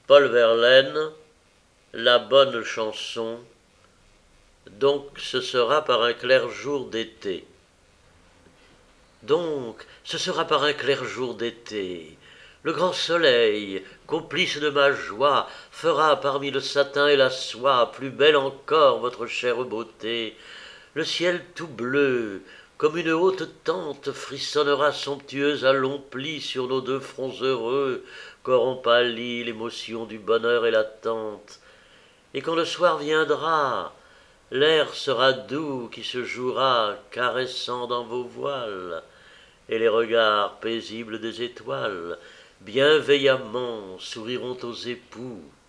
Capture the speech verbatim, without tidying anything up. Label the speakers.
Speaker 1: Paul Verlaine, la bonne chanson, donc ce sera par un clair jour d'été. Donc ce sera par un clair jour d'été. Le grand soleil, complice de ma joie, fera parmi le satin et la soie plus belle encore votre chère beauté. Le ciel tout bleu, comme une haute tente, frissonnera somptueuse à longs plis sur nos deux fronts heureux, qu'auront pâli l'émotion du bonheur et l'attente. Et quand le soir viendra, l'air sera doux qui se jouera, caressant dans vos voiles, et les regards paisibles des étoiles, bienveillamment, souriront aux époux,